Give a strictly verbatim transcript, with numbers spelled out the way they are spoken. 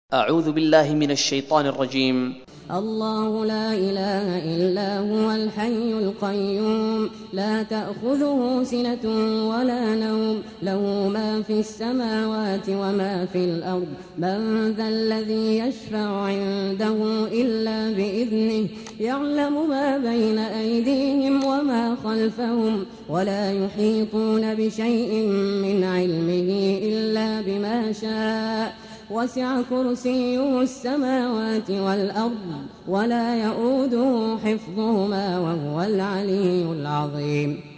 أعوذ بالله من الشيطان الرجيم. الله لا إله إلا هو الحي القيوم لا تأخذه سنة ولا نوم له ما في السماوات وما في الأرض من ذا الذي يشفع عنده إلا بإذنه يعلم ما بين أيديهم وما خلفهم ولا يحيطون بشيء من علمه إلا بما شاء وسع كرسيه السماوات والأرض ولا يؤوده حفظهما وهو العلي العظيم.